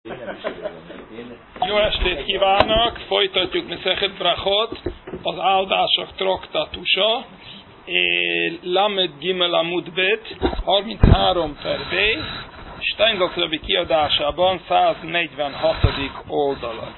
Jó estét kívánok! Folytatjuk Mesechet Brachot, az áldások traktátusa, Lamed Gimel Amud Bet, 33/B, Steingart Rabbi kiadásában 146. oldalon.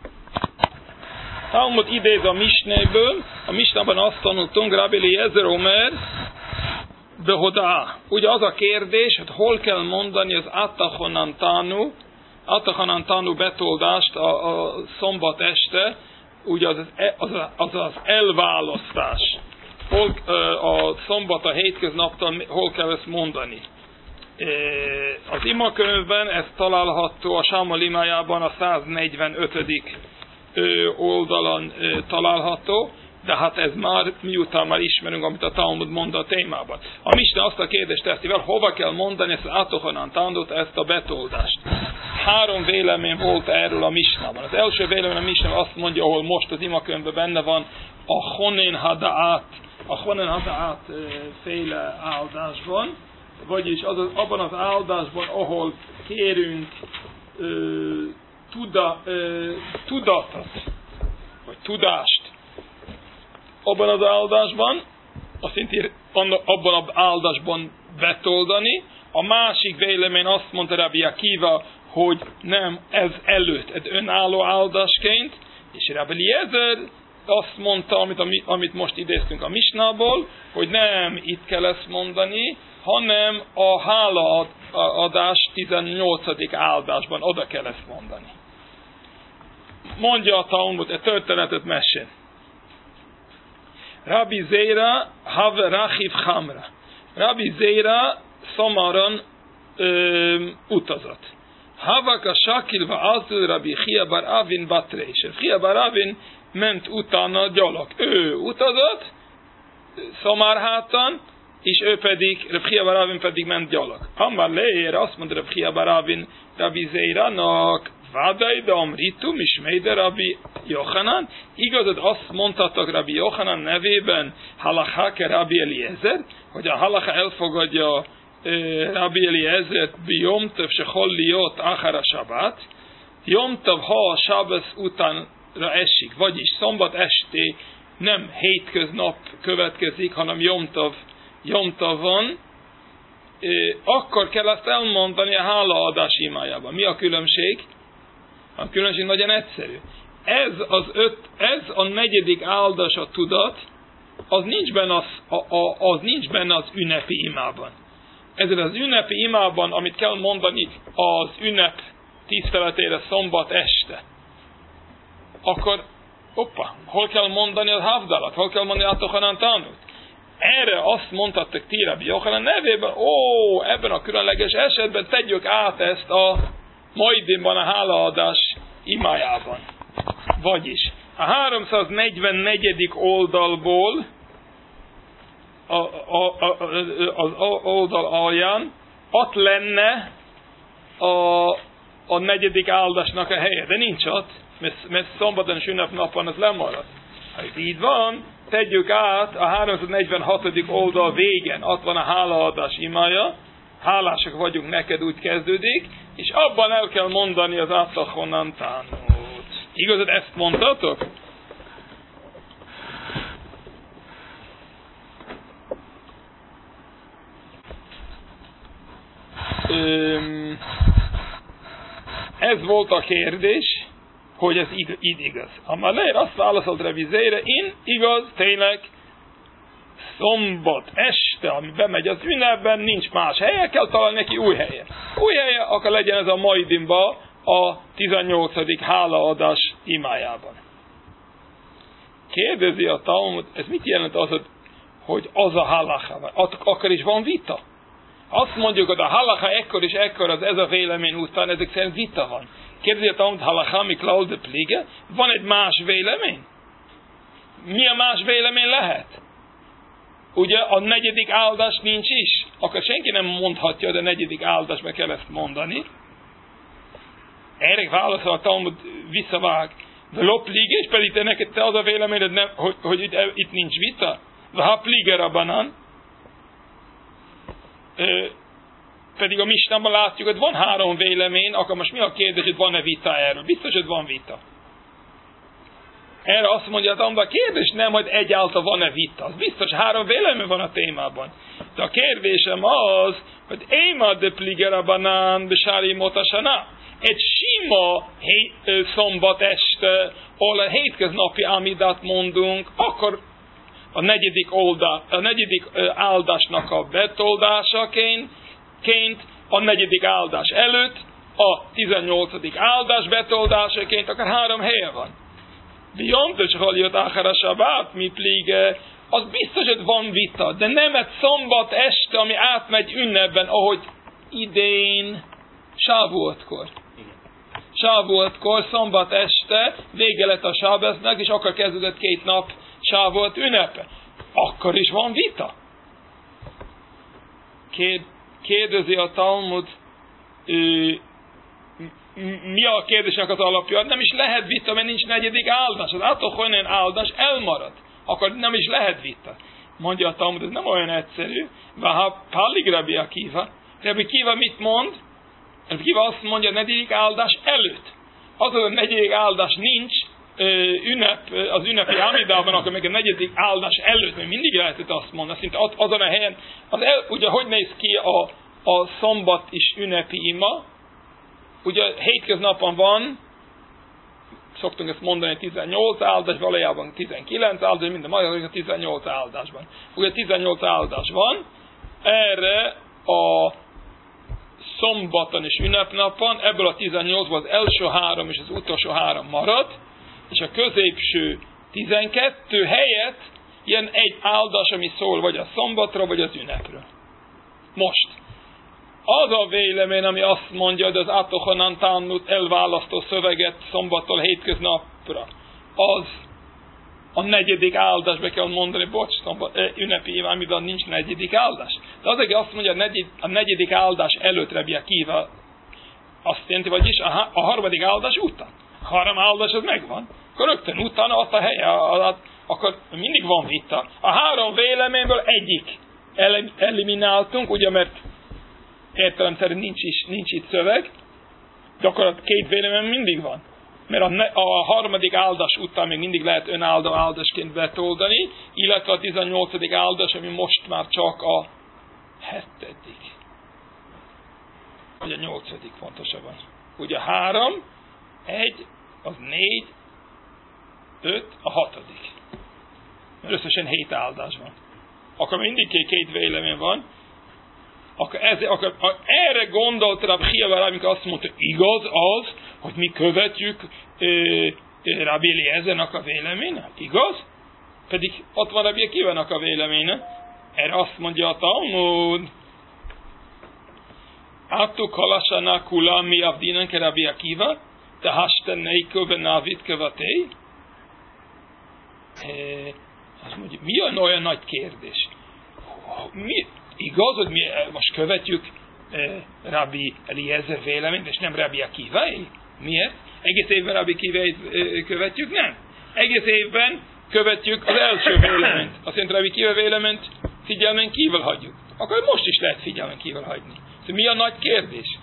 Talmud idéz a Mishnéből, a Mishnában azt tanultunk, Rabbi Eliezer Omer, Behodá. Ugye az a kérdés, hogy hol kell mondani az Attachonan Tanu betoldást a szombat este, ugye az elválasztás. A szombat a hétköznaptól hol kell ezt mondani. Az imakönyvben ez található a Sámmal imájában a 145. oldalon található, de hát ez már miután már ismerünk, amit a Talmud mond a témában. A Misna azt a kérdést teszi fel, hova kell mondani ezt az Attachonan Tanut, ezt a betoldást. 3 vélemény volt erről a Misnában. Az első vélemény a Misna azt mondja, ahol most az imakönyvben benne van, a Chonen Hadaat féle áldásban, vagyis abban az áldásban, ahol kérünk tudatot, vagy tudást, abban az áldásban, azt jelenti, abban az áldásban betoldani. A másik vélemény azt mondta Rabbi Akiva, hogy nem ez előtt, ez önálló áldásként, és Rabbi Eliezer azt mondta, amit most idéztünk a Misnából, hogy nem itt kell ezt mondani, hanem a hálaadás 18. áldásban oda kell ezt mondani. Mondja a Talmud, egy történetet mesél. Rabbi Zera have Rachiv Hamra. Rabbi Zera szamaran utazott. Havak a Sakilva azul Rabbi Chia bar Avin batre. És Chia bar Avin ment utána gyalog. Ő utazott szamárhátan, és ő pedig, Rabbi Chia bar Avin pedig ment gyalog. Amar leér, azt mondta Rabbi Chia bar Avin Rabbi Zérának, Vádai de Amritum is Meide Rabbi Yochanan. Igazad azt mondtatok Rabbi Yochanan nevében halachake Rabbi Eliezer, hogy a halacha elfogadja Rabbi Eliezert bi Yom Tov shechol liot achar a Shabbat. Yom Tov, ha a Shabbat utánra esik, vagyis szombat esté nem hétköznap következik, hanem Yom Tovon, akkor kell ezt elmondani a hálaadás imájában. Mi a különbség? A különbség nagyon egyszerű. Ez a 4. áldás a tudat, az nincs benne az ünnepi imában. Ezzel az ünnepi imában, amit kell mondani az ünnep tiszteletére szombat este, akkor, hol kell mondani az Havdalat? Hol kell mondani Attachonan Tanut? Erre azt mondhattak ti Rabbi Yochanan nevében, ebben a különleges esetben tegyük át ezt a majdinban a hálaadás imájában. Vagyis a 344. oldalból az oldal alján ott lenne a 4. áldásnak a helye, de nincs ott, mert szombaton és ünnepnapon az lemarad. Ha így van, tegyük át a 346. oldal végen, ott van a hálaadás imája, hálásak vagyunk neked, úgy kezdődik, és abban el kell mondani az Attachonan Tanut. Igazad, ezt mondtatok? Ez volt a kérdés, hogy ez így igaz. Amalé azt válaszolt Rabbi Zera, igaz, tényleg, szombat este, ami bemegy az ünnepben, nincs más helye, kell találni neki új helye. Új helye, akkor legyen ez a majdinba, a 18. hálaadás imájában. Kérdezi a Talmud, ez mit jelent az, hogy az a halacha? Akkor is van vita. Azt mondjuk, hogy a halacha ekkor és ekkor, az ez a vélemény után, ezek szerint vita van. Kérdezi a Talmud, halacha mi klaude plige? Van egy más vélemény? Mi a más vélemény lehet? Ugye a 4. áldás nincs is. Akkor senki nem mondhatja, hogy a 4. áldásban kell ezt mondani. Erre válaszol a Talmud visszavág. De loplige, és pedig neked te az a véleményed, hogy itt nincs vita. De ha plige rabanan, pedig a Misnában látjuk, hogy van 3 vélemény, akkor most mi a kérdés, hogy van-e vita erről? Biztos, hogy van vita. Erre azt mondja, hogy a kérdés nem, hogy egyáltalán van-e vita. Az biztos, 3 vélemény van a témában. De a kérdésem az, hogy Éma de Pligerabanán Besári Motasana. Egy sima szombat este, ahol a hétköznapi Amidát mondunk, akkor a negyedik áldásnak a betoldásaként, a negyedik áldás előtt, a 18. áldás betoldásaként, akár 3 helye van. Biontos haljött áhara sabát, mi plige, az biztos, hogy van vita, de nem egy szombat este, ami átmegy ünnepben, ahogy idén Sávuotkor. Sávuotkor, szombat este, vége lett a Sábesznek, és akkor kezdődött 2 nap Sávuot ünnepe. Akkor is van vita. Kérdezi a Talmud, mi a kérdésnek az alapja? Nem is lehet vita, mert nincs negyedik áldás. Az átokhonen áldás elmarad. Akkor nem is lehet vita. Mondja a Talmud, ez nem olyan egyszerű. Váha Pallig Rabbi Akiva. Rabbi Akiva mit mond? Rabbi Akiva azt mondja, a negyedik áldás előtt. Az a negyedik áldás nincs az ünnepi Amidában, akkor meg a negyedik áldás előtt, mert mindig lehetett azt mondani, szinte azon a helyen. Ugye hogy néz ki a szombat is ünnepi ima? Ugye hétköznapon van, szoktunk ezt mondani, 18 áldás, valójában 19 áldás, minden magyar 18 áldásban. Ugye 18 áldás van, erre a szombaton és ünnepnapon, ebből a 18-ból az első 3 és az utolsó 3 marad, és a középső 12 helyett ilyen egy áldás, ami szól vagy a szombatra, vagy az ünnepről. Most. Az a vélemény, ami azt mondja, hogy az Atochanan Talmud elválasztó szöveget szombattól hétköznapra, az a negyedik áldás, be kell mondani, ünnepi Amidán nincs negyedik áldás. De az, aki azt mondja, a negyedik áldás előtt Rabbi Akiva, azt jelenti, vagyis a harmadik áldás után. A 3 áldás az megvan, akkor rögtön utána ott a helye, akkor mindig van vita. A 3 véleményből egyik elimináltunk, ugye, mert értelemszerűen nincs itt szöveg, de akkor a 2 vélemény mindig van. Mert a harmadik áldás után még mindig lehet önáldó áldásként betoldani, illetve a 18. áldás, ami most már csak a 7. vagy a 8. pontosabban. Ugye 3, 1, az 4, 5, a 6. Mert összesen 7 áldás van. Akkor mindig 2 vélemény van. Akkor erre gondolt Rabbi Akiva, amikor azt mondta, igaz az, hogy mi követjük Rabbi Eliezernek a véleménye? Igaz? Pedig ott van Rabbi Akivának a véleménye. Erre azt mondja a Talmud, Attuk halasana kulam mi avdinan ke Rabbi Akiva, te hastenei kövenávit követei. Azt mondja, mi olyan nagy kérdés? Igaz, hogy mi most követjük Rabbi Eliezer véleményt, és nem Rabbi Akiváé? Miért? Egész évben Rabbi Akiváét követjük? Nem. Egész évben követjük az első véleményt. Azt jelenti, Rabbi Akiva véleményt figyelmen kívül hagyjuk. Akkor most is lehet figyelmen kívül hagyni. Szóval mi a nagy kérdés?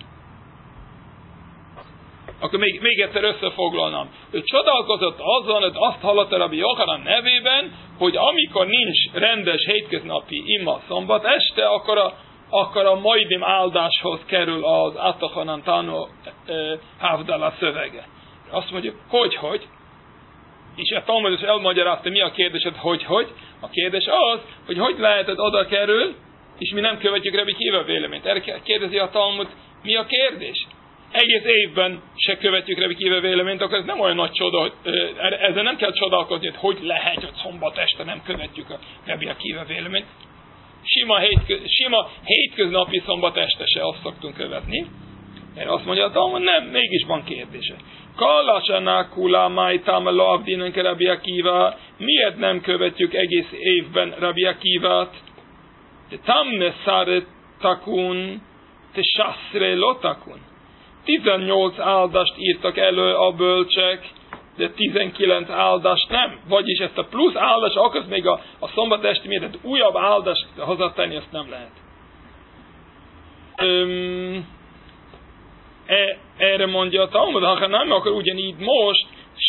Akkor még egyszer összefoglalnám. Ő csodálkozott azon, hogy azt hallotta Rabbi Yochanan nevében, hogy amikor nincs rendes hétköznapi ima szombat este, akkor a majdim áldáshoz kerül az Atochanan Tano Havdala szövege. Azt mondjuk, hogy? És a Talmud elmagyarázta, mi a kérdés, hogy. A kérdés az, hogy lehetett oda kerül, és mi nem követjük Rabbi Akiva véleményt. Erre kérdezi a Talmud, mi a kérdés? Egész évben se követjük Rabbi Akiva véleményt, akkor ez nem olyan nagy csoda, hogy ezzel nem kell csodálkozni, hogy lehet, hogy szombat este nem követjük a Rabbi Akiva véleményt. Sima hétköznapi szombat este se azt szoktunk követni. Erre azt mondja a Talmud, nem, mégis van kérdése. Kallasana kula májtám lo avdinunk Rabbi Akiva, miért nem követjük egész évben Rabbi Akivát? Te tamne szare takun, te sasszre lotakun. 18 áldást írtak elő a bölcsek, de 19 áldást nem. Vagyis ezt a plusz áldást, akkor még a szombat esti miért újabb áldást hazatenni, ezt nem lehet. erre mondja a Talmud, ha nem, akkor ugyanígy most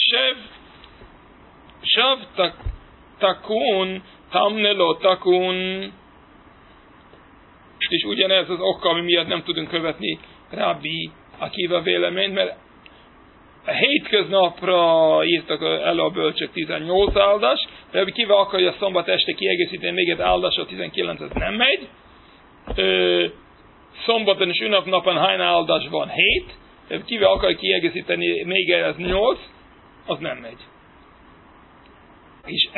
Shav takun, tamnelo takun, és ugyanez az oka, ami miatt nem tudunk követni Rabbi Akiva véleményt, mert a hétköznapra írtak elő a bölcsök 18 áldás, Rabbi Akiva akarja szombat este kiegészíteni még egy áldás, a 19 az nem megy. Szombaton és ünnepnapon hány áldás van? 7. Rabbi Akiva akar kiegészíteni még ez 8, az nem megy. És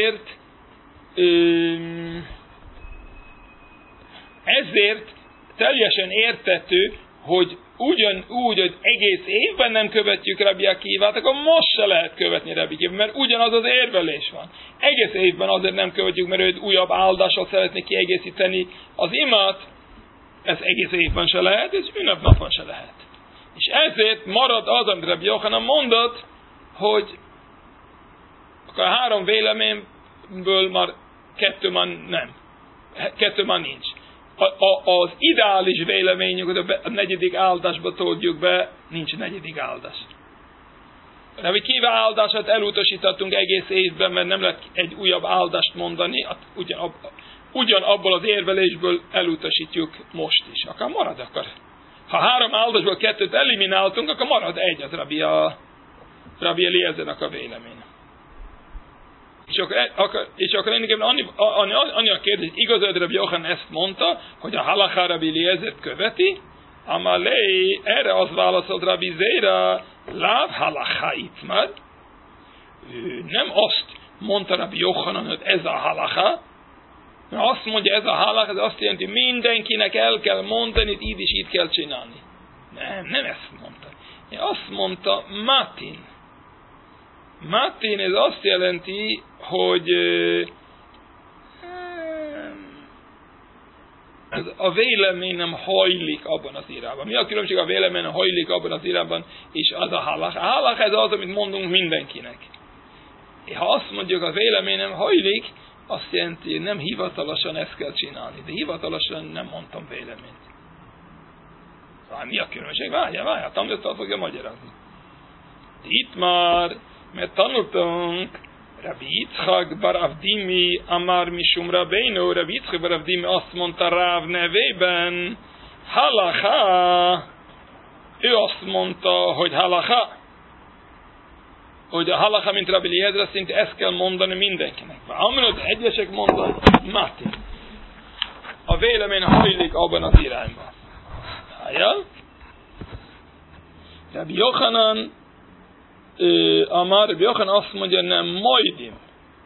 ezért teljesen értető, hogy ugyanúgy, hogy egész évben nem követjük Rabbi Akivát, akkor most se lehet követni Rabbi Akivát, mert ugyanaz az érvelés van. Egész évben azért nem követjük, mert ő újabb áldással szeretné kiegészíteni az imát, ez egész évben se lehet, és ünnepnapon se lehet. És ezért marad az, amit Rabbi Yochanan mondott, hogy akkor 3 véleményből már 2 már nincs. Az ideális véleményünk, a 4. áldásba toljuk be, nincs 4. áldás. Rabbi Akiva áldását elutasítottunk egész évben, mert nem lehet egy újabb áldást mondani, ugyanabból az érvelésből elutasítjuk most is. Akkor marad akkor. Ha 3 áldásból 2-t elimináltunk, akkor marad 1, az Rabbi Eliezernek a vélemény. És akkor lényegében annyi a kérdés, igazad Rabbi Yochanan ezt mondta, hogy a halacha Rabbi Eliezert követi, amalé, erre az válaszolt Rabbi Zeira, láv halacha itmad, nem azt mondta Rabbi Yochanan, hogy ez a halacha, mert azt mondja, ez a halacha, ez azt jelenti, mindenkinek el kell mondani, így is így kell csinálni. Nem ezt mondta. Azt mondta, Matin. Matin, ez azt jelenti, hogy a vélemény nem hajlik abban az irányban. Mi a különbség a vélemény nem hajlik abban az irányban, és az a halach. A halach ez az, amit mondunk mindenkinek. Ha azt mondjuk, a vélemény nem hajlik, azt jelenti, hogy nem hivatalosan ezt kell csinálni. De hivatalosan nem mondtam véleményt. Szóval mi a különbség? Várjál, tanultam fogja magyarázni. Itt már, mert tanultunk, Rabbi Yitzchak bar Avdimi amar mishum Rabbeinu, Rabbi Yitzchak bar Avdimi azt mondta Ráv nevében, halacha, ő azt mondta, hogy halacha, hogy a halacha, mint Rabbi Eliezer, szinte ezt kell mondani mindenkinek. Amikor egyesek mondanak, Mati, a vélemény hajlik abban az irányban. Rabbi Yochanan Rabbi Yochanan azt mondja, nem majdim,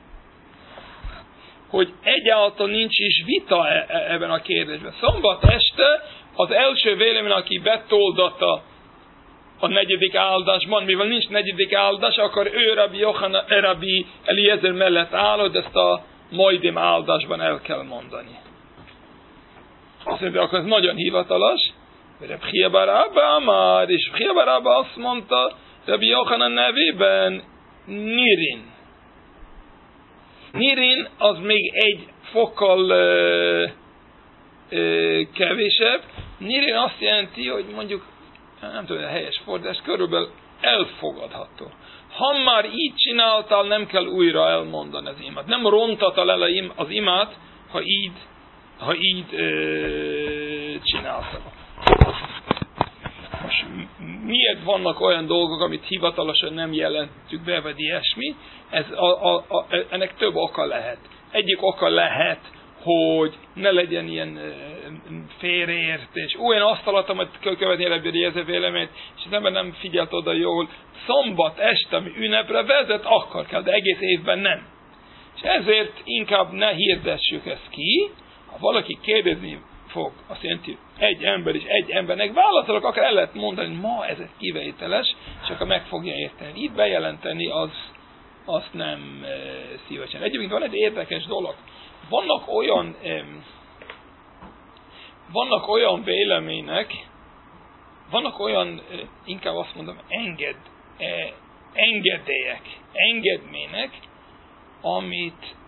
hogy egyáltalán nincs is vita ebben a kérdésben. Szombat este az első vélemény, aki betoldata a 4. áldásban, mivel nincs 4. áldás, akkor ő Rabbi Eliezer mellett áll, hogy ezt a majdim áldásban el kell mondani. Azt mondja, akkor ez nagyon hivatalos. Rabbi Chia bar Abba amar, és Chia bar Abba azt mondta, Rabbi Yochanan nevében Nirin. Nirin az még egy fokkal kevésebb. Nirin azt jelenti, hogy mondjuk, nem tudom, a helyes fordítás, körülbelül elfogadható. Ha már így csináltál, nem kell újra elmondani az imát. Nem rontatál el az imát, ha így csináltál. Most miért vannak olyan dolgok, amit hivatalosan nem jelentjük be, vagy ilyesmi? Ennek több oka lehet. Egyik oka lehet, hogy ne legyen ilyen félreértés. Olyan asztalat, amit követni Rabbi Eliezer véleményt, és az ember nem figyelt oda jól. Szombat este, ami ünnepre vezet, akkor kell, de egész évben nem. És ezért inkább ne hirdessük ezt ki. Ha valaki kérdezni fog, azt jelenti, egy ember is egy embernek válaszolok, akár el lehet mondani, hogy ma ez egy kivételes, és akkor meg fogja érteni. Itt bejelenteni, azt nem szívesen. Egyébként van egy érdekes dolog. Vannak olyan vélemények, vannak olyan, inkább azt mondom, engedmények,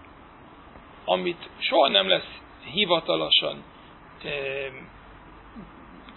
amit soha nem lesz hivatalosan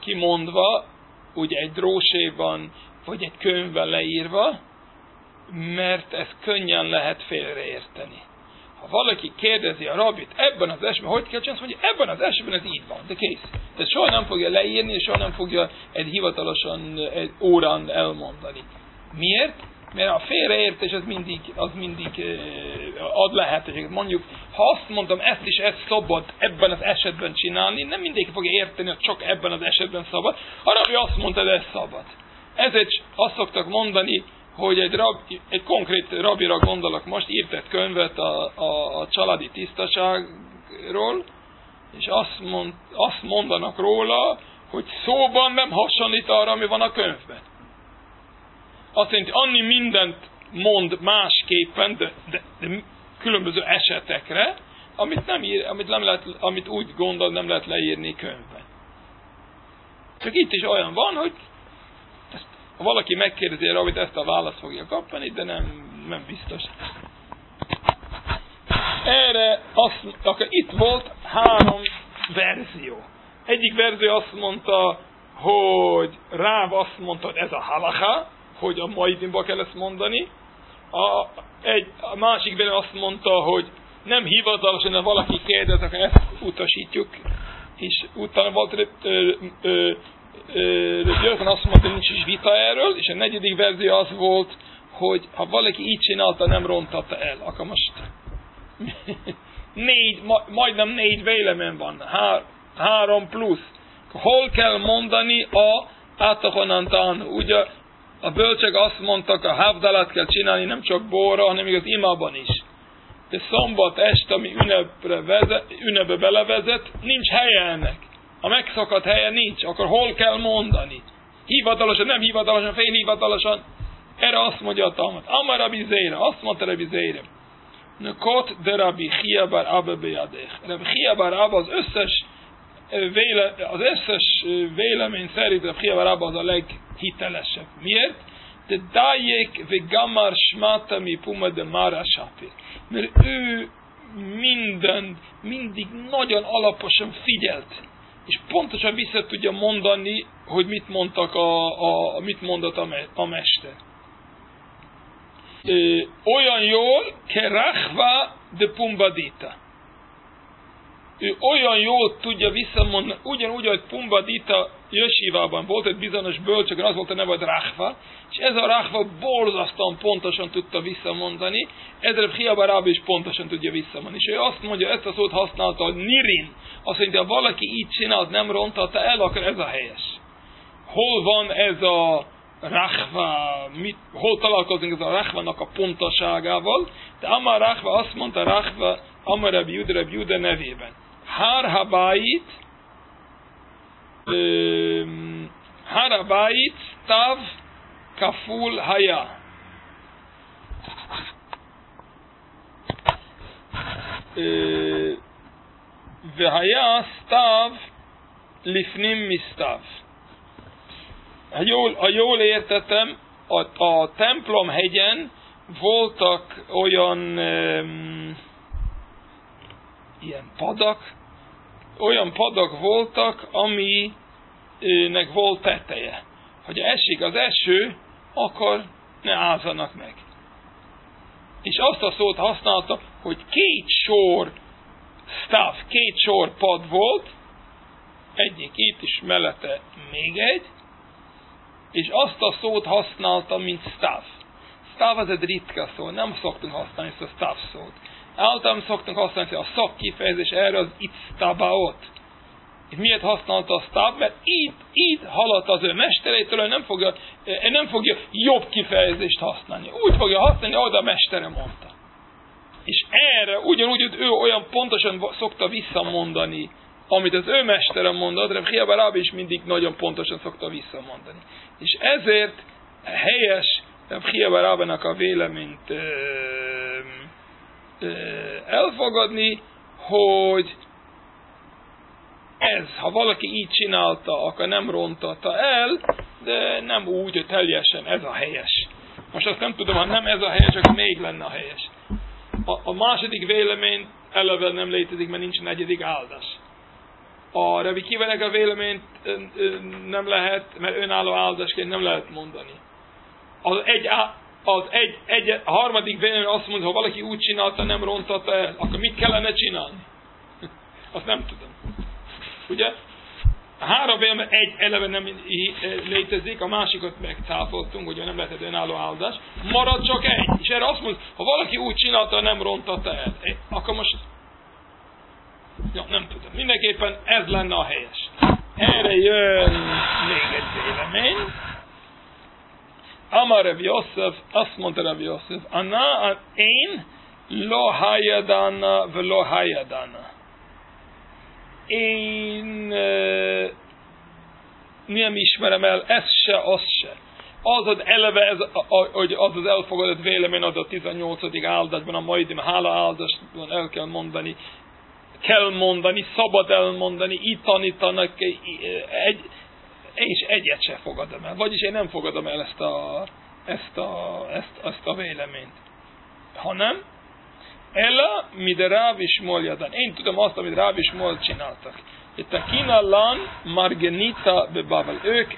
kimondva, ugye egy dróséban, vagy egy könyvben leírva, mert ezt könnyen lehet félreérteni. Ha valaki kérdezi a rabbit, ebben az esetben, hogy kell csinálni, hogy ebben az esetben ez így van, de kész. Tehát soha nem fogja leírni, és soha nem fogja egy hivatalosan, egy órán elmondani. Miért? Mert a félreértés az mindig ad lehetőséget. Mondjuk, ha azt mondtam, ezt is ezt szabad ebben az esetben csinálni, nem mindenki fogja érteni, hogy csak ebben az esetben szabad. A rabbi azt mondta, de ez szabad. Ezért azt szoktak mondani, hogy egy konkrét rabira gondolok most, írt egy könyvet a családi tisztaságról, és azt mondanak róla, hogy szóban nem hasonlít arra, ami van a könyvben. Azt jelenti, annyi mindent mond másképpen, de különböző esetekre, amit úgy gondol, nem lehet leírni könyvben. Csak itt is olyan van, hogy ha valaki megkérdezi a rabbit, ezt a választ fogja kapni, de nem biztos. Erre akkor itt volt 3 verzió. Egyik verzió azt mondta, hogy Ráv azt mondta, hogy ez a halacha, hogy a Moedim-ba kell ezt mondani. A másik verzió azt mondta, hogy nem hivatalosan, ha valaki kérdez, akkor ezt utasítjuk. És utána volt Jöjjön azt mondta, hogy nincs is vita erről, és a 4. verzió az volt, hogy ha valaki így csinálta, nem rontatta el. Akkor most majdnem 4 vélemény van, 3 plusz. Hol kell mondani a átahonantan? Ugye a bölcsek azt mondtak, a havdalát kell csinálni nem csak borra, hanem még az imában is. De szombat este, ami ünnepbe belevezet, nincs helye ennek. A megszakadt helye nincs, akkor hol kell mondani? Hivatalosan, nem hivatalosan, félhivatalosan. Erre azt mondja a Talmud. Amar Rabbi Zeira, azt mondta Rabbi Zeira. Nekot de Rabbi Chia bar Abba bejadech. Rabbi Chia bar Abba az összes vélemény szerint Rabbi Chia bar Abba az a leghitelesebb. Miért? De dájék ve gamar smata mi puma de mara sapir. Mert ő mindig nagyon alaposan figyelt. És pontosan vissza tudja mondani, hogy mit mondtak mit mondott a mester. Olyan jól, kerachva de pumbadita. Ő olyan jól tudja visszamondani, ugyanúgy, hogy Pumbadita Jesivában volt egy bizonyos bölcsökön, az volt a neve, hogy Rachva, és ez a Rachva borzasztóan pontosan tudta visszamondani, ezzel Chia bar Abba is pontosan tudja visszamondani. És ő azt mondja, ezt a szót használta, hogy nirin, azt mondja, ha valaki így csinált, nem rontatta el, akkor ez a helyes. Hol van ez a Rachva, hol találkozunk ez a Rachvának a pontoságával? De Amar Rachva azt mondta, Rachva, Amar Rabbi Juda nevében. Harhabait stav kaful haya. Vehaya stav lifnim mistav. Ha jól értettem, a templom hegyen voltak olyan ilyen padak voltak, aminek volt teteje. Hogy esik az eső, akkor ne ázzanak meg. És azt a szót használta, hogy 2 sor staff, 2 sor pad volt, egyik itt is mellette még egy, és azt a szót használta, mint staff. Staff az egy ritka szó, nem szoktunk használni ezt a staff szót. Általában szoktunk használni a szakkifejezés erre az itztabaot. És miért használta a staff? Mert így haladt az ő mesterétől, ő nem fogja jobb kifejezést használni. Úgy fogja használni, ahogy a mestere mondta. És erre ugyanúgy, hogy ő olyan pontosan szokta visszamondani, amit az ő mestere mondott, de Chia bar Abba is mindig nagyon pontosan szokta visszamondani. És ezért helyes Chia bar Abba-nak a véleményt elfogadni, hogy ha valaki így csinálta, akkor nem rontatta el, de nem úgy, hogy teljesen ez a helyes. Most azt nem tudom, ha nem ez a helyes, akkor még lenne a helyes. A második vélemény eleve nem létezik, mert nincs negyedik áldás. A Rabbi Kivának a véleményt nem lehet, mert önálló áldásként nem lehet mondani. A harmadik vélemény azt mondja, ha valaki úgy csinálta, nem rontotta el, akkor mit kellene csinálni? Azt nem tudom. Ugye? A három vélemény egy eleve nem létezik, a másikat megcáfoltunk, hogy nem lehetett önálló áldás. Marad csak egy. És erre azt mondja, ha valaki úgy csinálta, nem rontotta el. Akkor most... Ja, nem tudom. Mindenképpen ez lenne a helyes. Erre jön még egy vélemény. Amar Rav Yosef, azt mondta Rav Yosef, én lo hayadana velo hayadana. Én nem ismerem el ezt se, azt se. Az az eleve, hogy az az elfogadott vélemény az a 18. áldásban, a maidim hála áldásban el kell mondani, szabad elmondani, itt tanítanak, és egyet se fogadom el. Vagyis én nem fogadom el ezt a véleményt. Hanem, Ela, mide Ráv és Mol jadan. Én tudom azt, amit Ráv és Mol csináltak. Itt a Kinallan Margenita bebavel.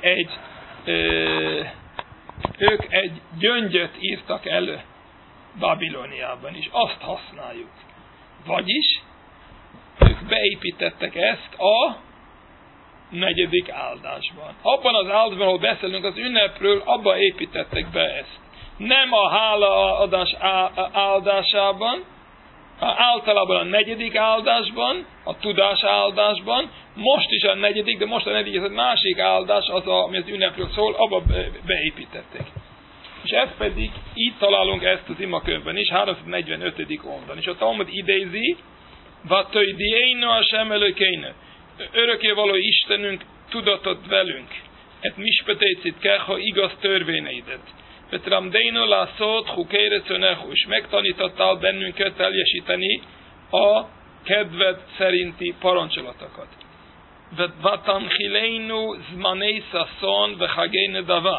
Ők egy gyöngyöt írtak elő Babiloniában, és azt használjuk. Vagyis, ők beépítettek ezt a 4. áldásban. Abban az áldásban, ahol beszélünk az ünnepről, abban építettek be ezt. Nem a hálaadás áldásában, általában a 4. áldásban, a tudás áldásban, most is a 4., de most a 4. ez a másik áldás, az, ami az ünnepről szól, abba beépítették. És ez pedig, így találunk ezt az imakönyvben is, 345. oldalon. És a Talmud idézi, Vatöjdiénu Hashem Elokeinu, örökkévaló Istenünk tudatott velünk, et mispetécit keha igaz törvényeidet. Vetramdeinu lászót hukérecönehu, és megtanítottál bennünket teljesíteni a kedved szerinti parancsolatokat. Vatamchileinu zmanei szaszon vechagéne dava.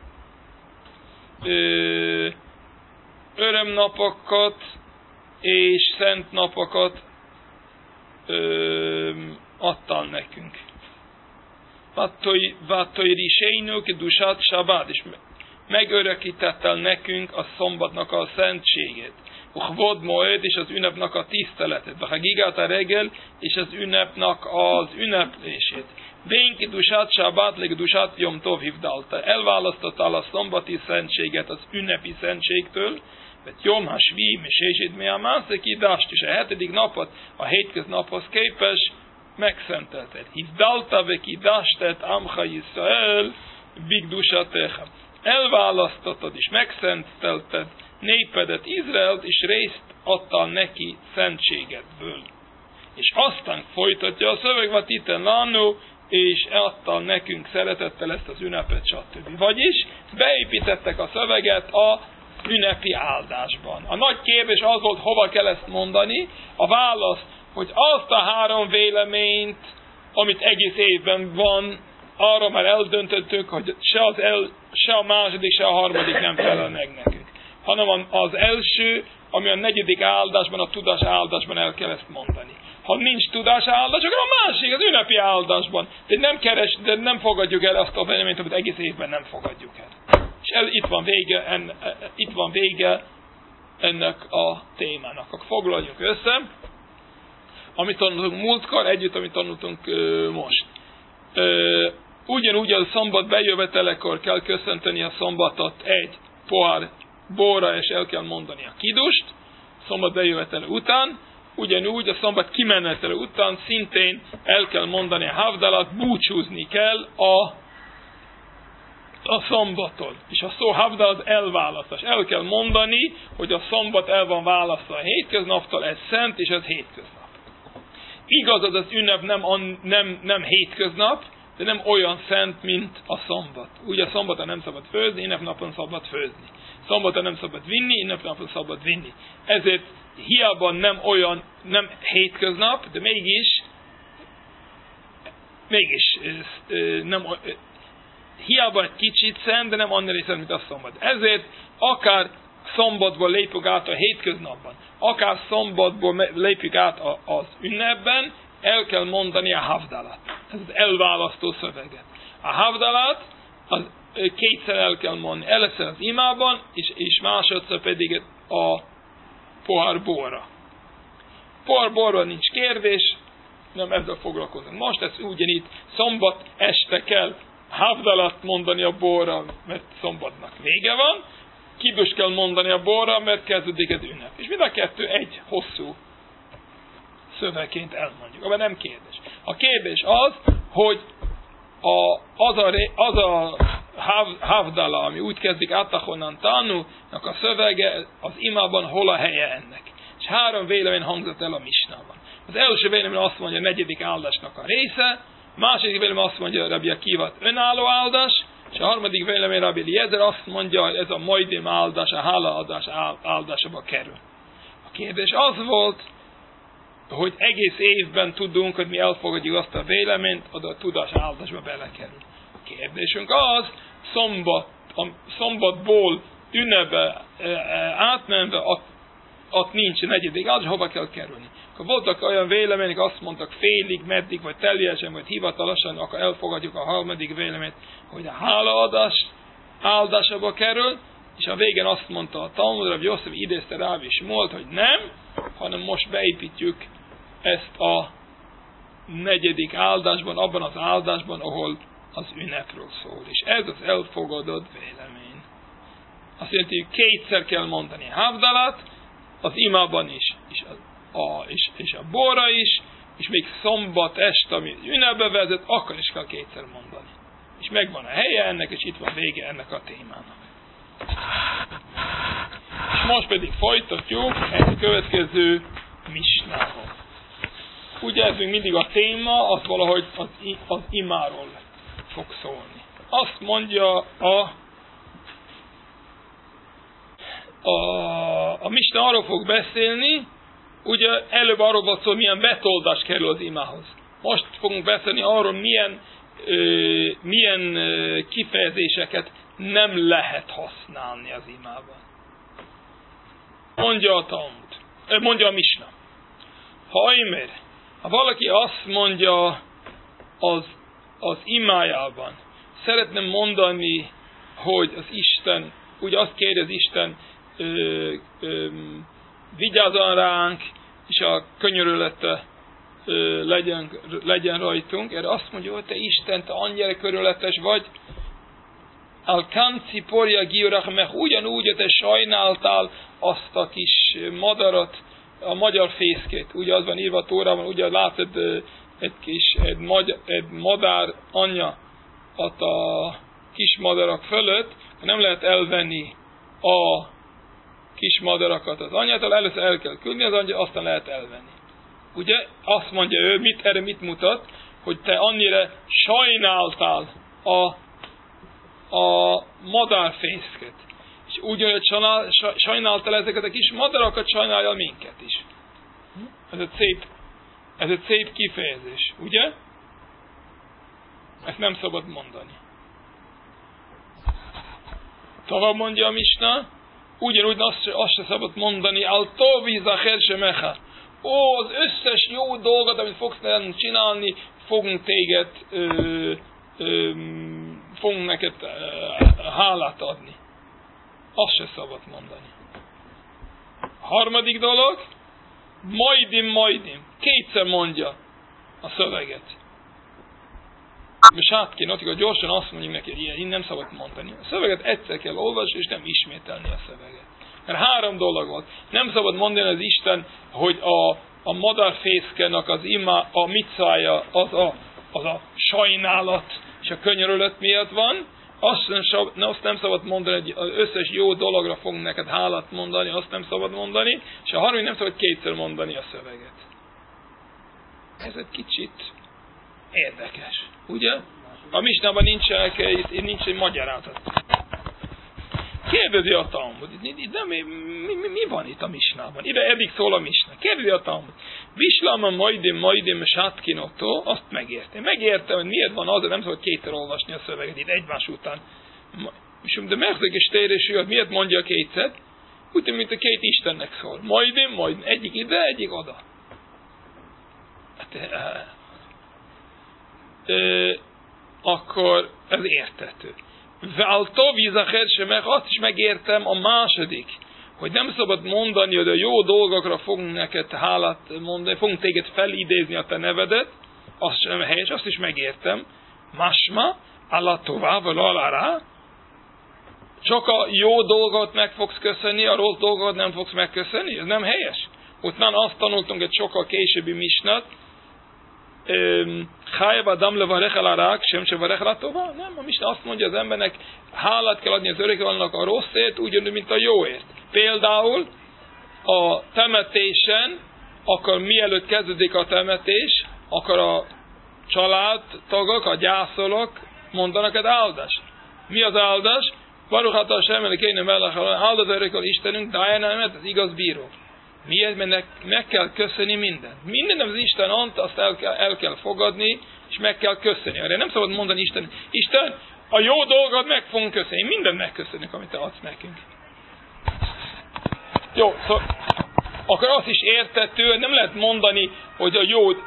Örömnapokat és szent napokat adtál nekünk. Vatojriseinu kedusát sabát, és megörökítettel nekünk a szombatnak a szentségét. Uchvod moed, és az ünnepnek a tiszteletet. Vachagigát a reggel, és az ünnepnek az ünneplését. Vén kedusát sabát, legedusát Jom Tov hivdalta. Elválasztottál a szombati szentséget az ünnepi szentségtől, mert Jom Hasvi, Mesését Meamászek idást, és a 7. napot a hétköznaphoz képes megszentelted. Hivdalta vekidástet Amcha Yisrael bigdusatecha. Elválasztottad és megszentelted népedet Izraelt, és részt adtál neki szentségedből. És aztán folytatja a szöveg, vat itten lánó, és adtál nekünk szeretettel ezt az ünnepet, stb. Vagyis beépítettek a szöveget a ünnepi áldásban. A nagy kérdés az volt, hova kell ezt mondani. A válasz, hogy azt a 3 véleményt, amit egész évben van, arra már eldöntöttük, hogy se a második, se a harmadik nem felel meg nekünk. Hanem az első, ami a 4. áldásban, a tudás áldásban el kell ezt mondani. Ha nincs tudás áldás, akkor a másik, az ünnepi áldásban. De nem fogadjuk el azt a véleményt, amit egész évben nem fogadjuk el. És itt van vége ennek a témának. Akkor foglaljuk össze, amit tanultunk múltkor, együtt, amit tanultunk most. Ugyanúgy a szombat bejövetelekor kell köszönteni a szombatot egy pohár borra, és el kell mondani a kidust, szombat bejövetele után, ugyanúgy a szombat kimenetele után szintén el kell mondani a havdalat, búcsúzni kell a szombaton. És a szó havdal az elválasztás. El kell mondani, hogy a szombat el van választva a hétköznaptól, ez szent, és ez hétköznap. Igaz, az ünnep nem hétköznap, de nem olyan szent, mint a szombat. Ugye a szombaton nem szabad főzni, ünnepnapon szabad főzni. Szombaton nem szabad vinni, ünnepnapon szabad vinni. Ezért hiába nem hétköznap, de mégis nem, hiába egy kicsit szent, de nem annyira szent, mint a szombat. Ezért akár szombatból lépjük át a hétköznapban, akár szombatból lépjük át az ünnepben, el kell mondani a havdalat. Ez az elválasztó szöveget. A havdalat az kétszer el kell mondani. Először az imában, és másodszor pedig a pohár borra. Pohár borra nincs kérdés, nem ezzel foglalkozunk. Most ez ugyanígy szombat este kell havdalat mondani a borra, mert szombatnak vége van, kidus kell mondani a borra, mert kezdődik az ünnep. És mind a kettő egy hosszú szövegként elmondjuk. Abban nem kérdés. A kérdés az, hogy az a havdala, ami úgy kezdik Atahonan Tanu-nak a szövege, az imában hol a helye ennek. És 3 vélemény hangzott el a misnában. Az első vélemény azt mondja, a 4. áldásnak a része, a második vélemény azt mondja, Rabbi Akiva önálló áldás, és a 3. vélemény Rabbi Eliezer azt mondja, hogy ez a majdim áldás, a hálaadás áldásába kerül. A kérdés az volt, hogy egész évben tudunk, hogy mi elfogadjuk azt a véleményt, oda a tudás áldásba belekerül. A kérdésünk az, szombatból ünnepbe átmenve, ott nincs 4. áldás, hova kell kerülni. Akkor voltak olyan vélemények, azt mondtak félig, meddig, vagy teljesen, vagy hivatalosan, akkor elfogadjuk a 3. véleményt, hogy a hálaadás áldásába kerül, és a végén azt mondta a Talmud, Rabbi Yosef idézte Ráv és Shmuelt, hogy nem, hanem most beépítjük ezt a 4. áldásban, abban az áldásban, ahol az ünnepről szól. És ez az elfogadott vélemény. Azt jelenti, hogy kétszer kell mondani a havdalat, az imában is, és a borra is, és még szombat este, ami ünnepbe vezet, akkor is kell kétszer mondani. És megvan a helye ennek, és itt van vége ennek a témának. És most pedig folytatjuk egy következő misnával. Ugye ez még mindig a téma, az valahogy az imáról fog szólni. Azt mondja a misna arról fog beszélni, ugye előbb arról volt szó, milyen betoldás kerül az imához. Most fogunk beszélni arról, milyen kifejezéseket nem lehet használni az imában. Mondja a Talmud, mondja a misna. Ha valaki azt mondja az imájában, szeretne mondani, hogy az Isten, úgy azt kéri az Isten, vigyázzon ránk, és a könyörülete legyen rajtunk. Erre azt mondja, hogy te Isten, te annyira körületes vagy, Alkanci porja giurach, mert ugyanúgy, hogy te sajnáltál azt a kis madarat, a magyar fészkét. Ugye az van írva a Tórában, ugye látod egy madár anyja ott a kis madarak fölött, nem lehet elvenni a kis madarakat az anyától, először el kell küldni az anyja, aztán lehet elvenni. Ugye azt mondja ő, erre mit mutat, hogy te annyira sajnáltál a madárfészket. És ugyanúgy sajnáltál ezeket a kis madarakat, sajnálja minket is. Ez egy szép kifejezés, ugye? Ezt nem szabad mondani. Tovább mondja a misna, ugyanúgy azt se szabad mondani, al-tovi zacher shemecha. Az összes jó dolgot, amit fogsz csinálni, fogunk neked hálát adni. Azt se szabad mondani. Harmadik dolog, majdim. Kétszer mondja a szöveget. És átkéne, gyorsan azt mondjuk neki, hogy ilyen nem szabad mondani. A szöveget egyszer kell olvasni, és nem ismételni a szöveget. Mert 3 dolog volt. Nem szabad mondani az Isten, hogy a madárfészkenek az a micája az a sajnálat és a könyörület miatt van. Azt nem szabad mondani, hogy az összes jó dologra fogunk neked hálát mondani, azt nem szabad mondani, és a harmadik nem szabad kétszer mondani a szöveget. Ez egy kicsit érdekes, ugye? A misnában nincs egy magyarázat. Kérdezi a Talmud, de mi van itt a misnában? Ide eddig szól a misna. Kérdezi a Talmud. Vislama majdim sátkinottó, azt megértem. Megértem, hogy miért van az, hogy nem szabad kétszer olvasni a szöveget itt egymás után. De megszak és térésű, miért mondja kétszer? Úgy, mint a két Istennek szól. Majdim, egyik ide, egyik oda. akkor ez érthető. Váltó vízacher sem, azt is megértem a második, hogy nem szabad mondani, hogy a jó dolgokra fogunk neked hálát mondani, fogunk téged felidézni a te nevedet, az sem helyes, azt is megértem. Másma, alla továval alára, csak a jó dolgot meg fogsz köszönni, a rossz dolgot nem fogsz megköszönni, ez nem helyes. Utána azt tanultunk egy sokkal későbbi misnat, Chájab Adam levarech el arák, sem se varech el tova. Nem, a misna azt mondja, az embernek hálát kell adni az örökkévalónak a rosszért, ugyanúgy, mint a jóért. Például a temetésen, akkor mielőtt kezdődik a temetés, akkor a családtagok, a gyászolók mondanak egy áldást. Mi az áldás? Baruch atah Hashem Elokeinu melech haolam, áld az örökkévaló Istenünk, Dayanemet, az igaz bíró. Miért? Mert meg kell köszönni mindent. Minden, az Isten ad, azt el kell fogadni, és meg kell köszönni. Erre nem szabad mondani Isten, a jó dolgot meg fogunk köszönni. Mindent megköszönjük, amit te adsz nekünk. Jó, szóval akkor azt is értető, hogy nem lehet mondani, hogy a jót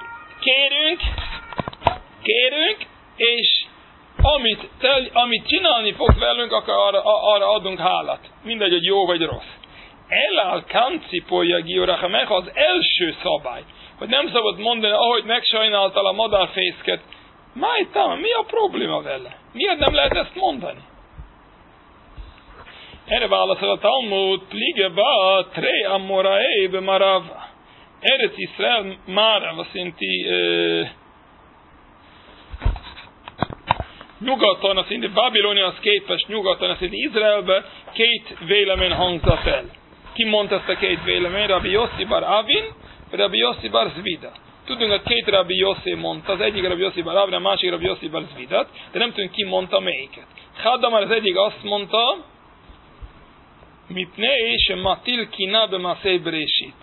kérünk, és amit csinálni fogsz velünk, akkor arra adunk hálát. Mindegy, hogy jó vagy rossz. Elál kancipolja giorachamech az első szabály, hogy nem szabad mondani, ahogy megsajnáltál a madárfészket. Májtám, mi a probléma vele? Miért nem lehet ezt mondani? Erre válaszol a Talmud, ligeba tre amoraébe marav. Eretz Israel Márav, azt jelenti nyugaton, azt jelenti Babiloniahoz képest nyugaton, azt jelenti Izraelbe két vélemény hangzott el. Ki mondta ezt a két vélemény? Rabbi Yossi bar Avin, Rabbi Yossi bar Zvida. Tudunk, hogy két Rabbi Yossi mondta, az egyik Rabbi Yossi bar Avin, a másik Rabbi Yossi bar Zvidat, de nem tudunk ki mondta melyiket. Haddamar az egyik azt mondta, mitne és matil kina be masei breshit.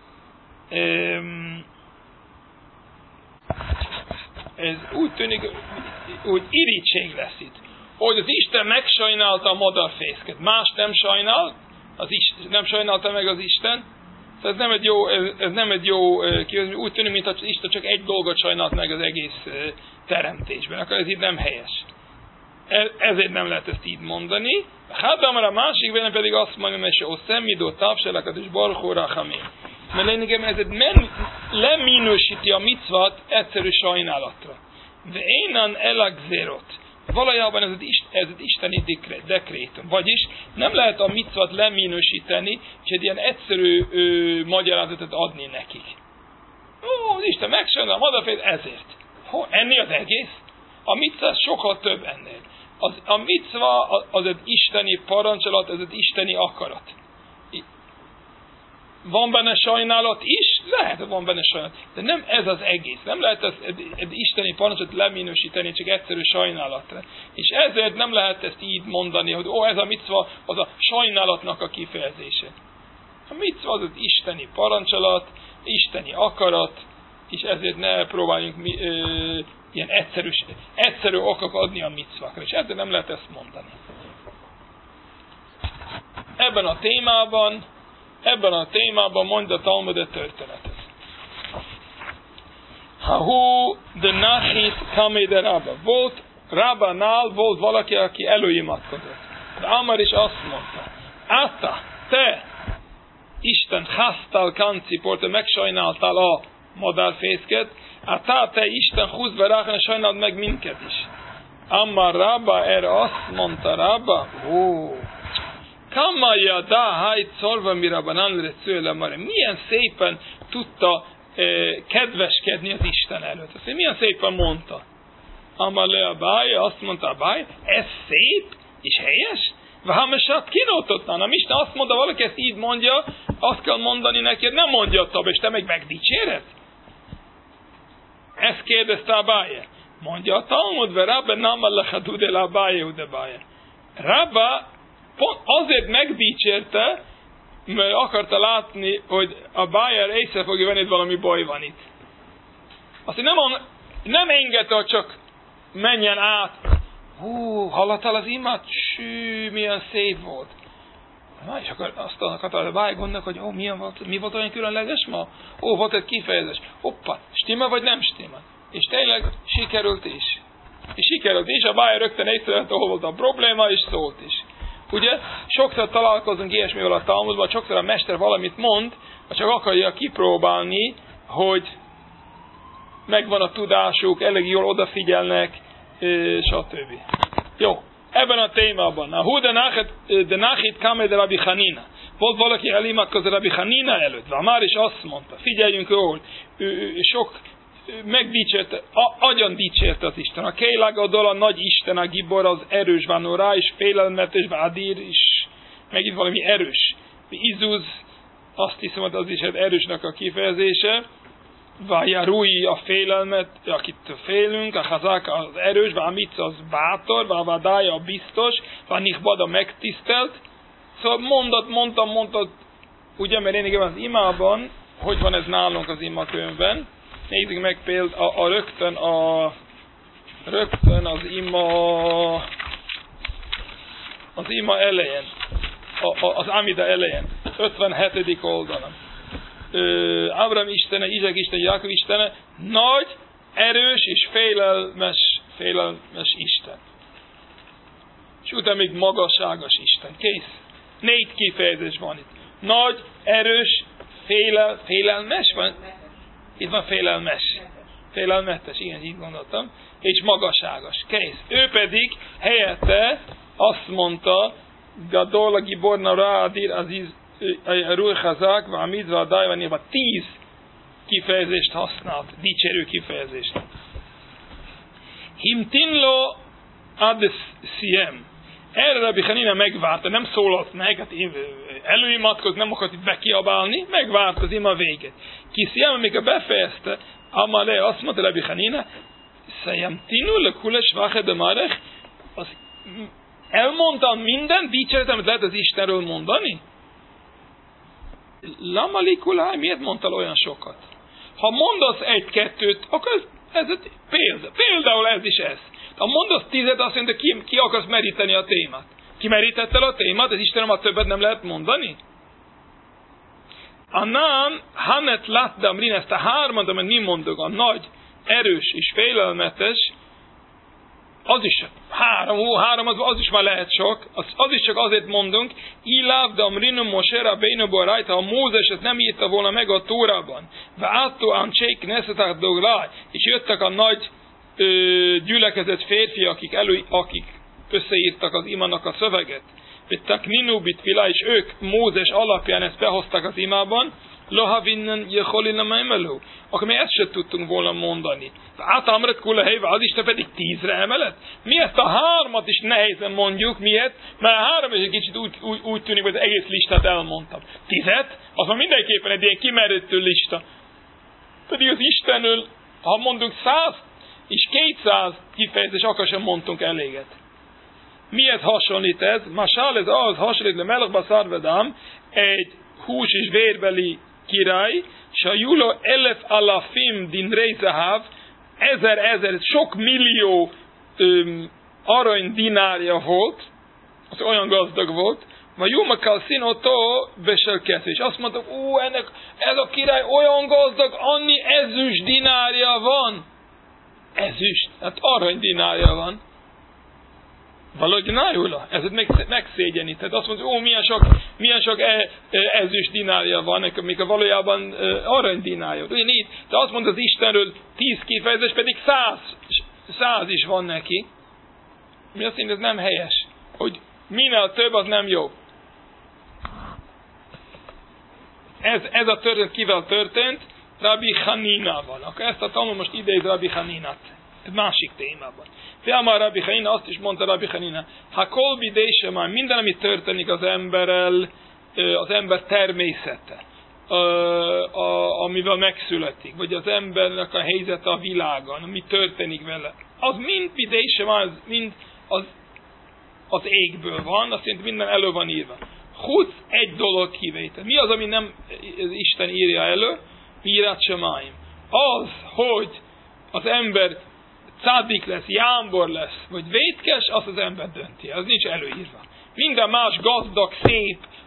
Ez úgy tűnik, hogy irítség lesz itt. Hogy az Isten megsajnálta a madárfészket, más nem sajnál, nem sajnálta meg az Isten. Ez nem egy jó úgy tűnik, mintha Isten csak egy dolgot sajnált meg az egész teremtésben. Akkor ez így nem helyes. Ezért nem lehet ezt így mondani. Hát a másik vélemény pedig azt mondja, hogy se oszemidó távselakat és barhóra hamén. Mert lényegében ez leminősíti a micvat egyszerű sajnálatra. De énan elagzerot. Valójában ez egy isteni dekrétum. Vagyis nem lehet a micvat leminősíteni, és egy ilyen egyszerű magyarázatot adni nekik. Az Isten megsajnál a madárfét ezért. Enni az egész? A micva sokkal több ennél. A micva az egy isteni parancsolat, ez egy isteni akarat. Van benne sajnálat is? Lehet, hogy van benne sajnálat. De nem ez az egész. Nem lehet egy isteni parancsot leminősíteni csak egyszerű sajnálatra. És ezért nem lehet ezt így mondani, hogy ez a micva az a sajnálatnak a kifejezése. A micva az egy isteni parancsolat, isteni akarat, és ezért ne próbáljunk ilyen egyszerű okok adni a micvakra. És ezért nem lehet ezt mondani. Ebben a témában mondja a Talmud a történetet. Hahu de nachit kamé de Rabba. Rabbánál volt valaki, aki előimatkozott. De Amar is azt mondta, Ata, te, Isten hasztál kancipor, te megsajnáltál a madárfészket, Ata, te Isten húz berákon, és sajnáld meg minket is. Amar Rabba, erre azt mondta Rabba, Kama yada hajt szorva mi Rabbanán lecőle mare. Milyen szépen tudta kedveskedni az Isten előtt. Azt milyen szépen mondta. Amar le Abaye, azt mondta Abaye, ez szép és helyes? Vahamesat kinótottan. Isten azt mondta, valaki ezt így mondja, azt kell mondani neki, hogy nem mondja tovább, és te meg megdicséred? Ezt kérdezte Abaye. Mondja a Talmud, ve Rabba nem allachadud el Abaye udebaye. Rabba azért megdicsérte, mert akarta látni, hogy a Bájer észre fogja venni, hogy valami baj van itt. Azt nem engedte, hogy csak menjen át. Hallottál az imát? Milyen szép volt. Na, és akkor azt a vájgonnak, hogy mi volt olyan különleges ma? Volt egy kifejezés. Hoppa, stimmel vagy nem stimmel? És tényleg sikerült is. És sikerült is, a báj rögtön észrevette, hol volt a probléma, és szólt is. Ugye? Sokszor találkozunk ilyesmivel a Talmudban, sokszor a mester valamit mond, csak akarja kipróbálni, hogy megvan a tudásuk, elég jól odafigyelnek, stb. Jó, ebben a témában. A Hu de Nachit Kame de Rabbi Hanina. Volt valaki elimadkozott Rabbi Hanina előtt, már is azt mondta, figyeljünk jól, ő sok megdicsérte, agyan dicsérte az Isten. A Kélag Gadol, a nagy Isten, a Gibor, az erős, Vanorá is, félelmetes, Vádir is, megint valami erős. Izuz, azt hiszem, hogy az is egy erősnek a kifejezése. Vájarui a félelmet, akit félünk, a Hazák az erős, Vámitz az bátor, Vávadája a biztos, Vánichbad a megtisztelt. Szóval mondtad, ugye, mert én igen az imában, hogy van ez nálunk az imakönyvben, nézzük meg például rögtön az ima elején, az Amida elején, 57. oldalon. Ábrahám istene, Izsák istene, Jákob istene, nagy, erős és félelmes Isten. És utána még magasságos Isten. Kész. 4 kifejezés van itt. Nagy, erős, félelmes van. Itt van félelmes. Félelmetes, igen, így gondoltam. És magasságos. Kész. Ő pedig helyette azt mondta, Gadol Gibor Nara Adir Aziz Ruh Hazak, Vámid Vádály van 10 kifejezést használt, dicsérő kifejezést. Himtinlo ad siem. Erre Rabbi Hanina megvárta, nem szólalt meg, hát előimatkozott, nem akart itt bekiabálni, megvárta az ima véget. Kisiem, amikor befejezte, Amalé azt mondta Rabbi Hanina, Szejemtinu lekules vachede marech, elmondtam minden dicséretet, amit lehet az Istenről mondani? Lamalikulá, miért mondtál olyan sokat? Ha mondasz 1-2, akkor ez példa. Például ez is ez. Ha mondasz 10, azt mondja, ki akarsz meríteni a témát. Ki merítette a témát, az Istenem, a többet nem lehet mondani? Anán, Hanet Latdam Rin, ezt a 3, amit mi mondjuk, a nagy, erős és félelmetes, az is 3 az is már lehet sok, az is csak azért mondunk, Iláv Damrinu Moshe Rabbeinu Borajt, ha a Mózes ezt nem írta volna meg a Tórában, Vátó Ancsé Knessetak Doglaj, és jöttek a nagy gyülekezet férfiak, akik összeírtak az imának a szöveget, Takninu Bitfila, és ők Mózes alapján ezt behoztak az imában, Lohavinnen Jeholina Maimelú, akkor mi ezt sem tudtunk volna mondani. Átamret Kulahelyve, az Isten pedig 10-re emelet? Mi ezt a 3 is nehézen mondjuk, miért? Mert a 3 is egy kicsit úgy tűnik, hogy az egész listát elmondtam. 10, az már mindenképpen egy ilyen kimerítő lista. Pedig az Istenről, ha mondunk 100 és 200 kifejezés, akkor sem mondtunk eléget. Miért hasonlít ez? Masál ez az hasonlít le Melech Szarvedám, egy hús és vérbeli király, és a Julo 1000 alafim dinrei zahav, 1000, sok millió arany dinárja volt, az olyan gazdag volt, vagy Jumakal színotó beselkesz, és azt mondtak, ez a király olyan gazdag, annyi ezüst dinárja van. Ezüst, hát arany dinárja van. Valahogy nájula, ez megszégyenített. Azt mondja, milyen sok ezüst dinárja van, mikor valójában arany dinárja. Ugyanígy, de azt mondja az Istenről 10 kifejezés, pedig 100 is van neki. Mi azt mondja, ez nem helyes. Hogy minél több, az nem jó. Ez a történet kivel történt? Rabbi Haninával. Akkor ezt a tanul most idéz Rabbi Haninát. Ez másik témában. Félmár Rabbi Hanina, azt is mondta Rabbi Hanina, ha kolbidése már minden, ami történik az emberrel, az ember természete, amivel megszületik, vagy az embernek a helyzete a világon, ami történik vele, az mind bidése már, mind az égből van, azt jelenti minden elő van írva. Húsz egy dolog kivétel. Mi az, ami nem Isten írja elő? Mirat Semaim. Az, hogy az ember cádik lesz, jámbor lesz, vagy vétkes, azt az ember dönti. Az nincs előírva. Minden más gazdag, szép,